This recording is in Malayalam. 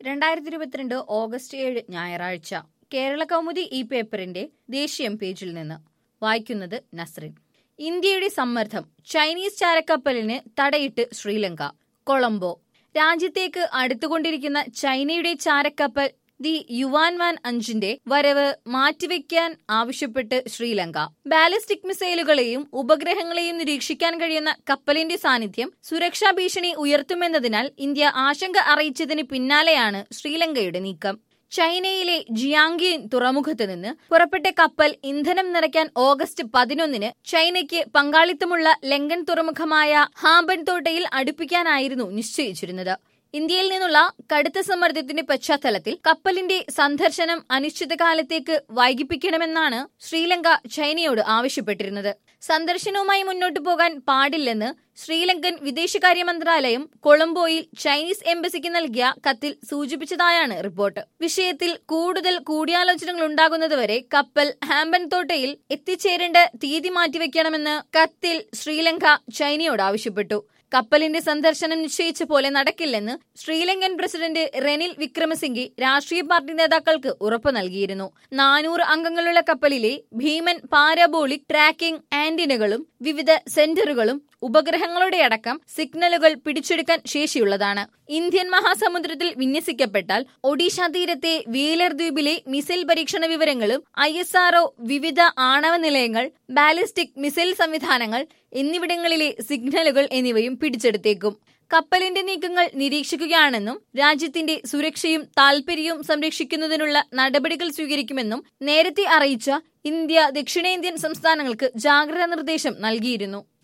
2022 ഓഗസ്റ്റ് 7 ഞായറാഴ്ച കേരള കൗമുദി ഈ പേപ്പറിന്റെ ദേശീയം പേജിൽ നിന്ന് വായിക്കുന്നത് നസ്രിൻ. ഇന്ത്യയുടെ സമ്മർദ്ദം, ചൈനീസ് ചാരക്കപ്പലിന് തടയിട്ട് ശ്രീലങ്ക. കൊളംബോ. രാജ്യത്തേക്ക് അടുത്തുകൊണ്ടിരിക്കുന്ന ചൈനയുടെ ചാരക്കപ്പൽ ദി യുവാൻവാൻ 5ന്റെ വരവ് മാറ്റിവെക്കാൻ ആവശ്യപ്പെട്ട് ശ്രീലങ്ക. ബാലിസ്റ്റിക് മിസൈലുകളെയും ഉപഗ്രഹങ്ങളെയും നിരീക്ഷിക്കാൻ കഴിയുന്ന കപ്പലിന്റെ സാന്നിധ്യം സുരക്ഷാ ഭീഷണി ഉയർത്തുമെന്നതിനാൽ ഇന്ത്യ ആശങ്ക അറിയിച്ചതിന് പിന്നാലെയാണ് ശ്രീലങ്കയുടെ നീക്കം. ചൈനയിലെ ജിയാങ്ജിൻ തുറമുഖത്ത് നിന്ന് പുറപ്പെട്ട കപ്പൽ ഇന്ധനം നിറയ്ക്കാൻ ഓഗസ്റ്റ് 11-ന് ചൈനയ്ക്ക് പങ്കാളിത്തമുള്ള ലങ്കൻ തുറമുഖമായ ഹാംബൻതോട്ടയിൽ അടുപ്പിക്കാനായിരുന്നു നിശ്ചയിച്ചിരുന്നത്. ഇന്ത്യയിൽ നിന്നുള്ള കടുത്ത സമ്മർദ്ദത്തിന്റെ പശ്ചാത്തലത്തിൽ കപ്പലിന്റെ സന്ദർശനം അനിശ്ചിതകാലത്തേക്ക് വൈകിപ്പിക്കണമെന്നാണ് ശ്രീലങ്ക ചൈനയോട് ആവശ്യപ്പെട്ടിരുന്നത്. സന്ദർശനവുമായി മുന്നോട്ടു പോകാൻ പാടില്ലെന്ന് ശ്രീലങ്കൻ വിദേശകാര്യ മന്ത്രാലയം കൊളംബോയിൽ ചൈനീസ് എംബസിക്ക് നൽകിയ കത്തിൽ സൂചിപ്പിച്ചതായാണ് റിപ്പോർട്ട്. വിഷയത്തിൽ കൂടുതൽ കൂടിയാലോചനകൾ ഉണ്ടാകുന്നതുവരെ കപ്പൽ ഹാംബൻതോട്ടയിൽ എത്തിച്ചേരേണ്ട തീയതി മാറ്റിവെക്കണമെന്ന് കത്തിൽ ശ്രീലങ്ക ചൈനയോട് ആവശ്യപ്പെട്ടു. കപ്പലിന്റെ സന്ദർശനം നിശ്ചയിച്ച പോലെ നടക്കില്ലെന്ന് ശ്രീലങ്കൻ പ്രസിഡന്റ് റെനിൽ വിക്രമസിംഗെ രാഷ്ട്രീയ പാർട്ടി നേതാക്കൾക്ക് ഉറപ്പു നൽകിയിരുന്നു. 400 അംഗങ്ങളുള്ള കപ്പലിലെ ഭീമൻ പാരാബോളിക് ട്രാക്കിംഗ് ആന്റിനകളും വിവിധ സെന്ററുകളും ഉപഗ്രഹങ്ങളുടെ അടക്കം സിഗ്നലുകൾ പിടിച്ചെടുക്കാൻ ശേഷിയുള്ളതാണ്. ഇന്ത്യൻ മഹാസമുദ്രത്തിൽ വിന്യസിക്കപ്പെട്ടാൽ ഒഡീഷ തീരത്തെ വീലർ ദ്വീപിലെ മിസൈൽ പരീക്ഷണ വിവരങ്ങളും ISRO, വിവിധ ആണവ നിലയങ്ങൾ, ബാലിസ്റ്റിക് മിസൈൽ സംവിധാനങ്ങൾ എന്നിവിടങ്ങളിലെ സിഗ്നലുകൾ എന്നിവയും പിടിച്ചെടുത്തേക്കും. കപ്പലിന്റെ നീക്കങ്ങൾ നിരീക്ഷിക്കുകയാണെന്നും രാജ്യത്തിന്റെ സുരക്ഷയും താൽപര്യവും സംരക്ഷിക്കുന്നതിനുള്ള നടപടികൾ സ്വീകരിക്കുമെന്നും നേരത്തെ അറിയിച്ച ഇന്ത്യ ദക്ഷിണേന്ത്യൻ സംസ്ഥാനങ്ങൾക്ക് ജാഗ്രതാ നിർദ്ദേശം നൽകിയിരുന്നു.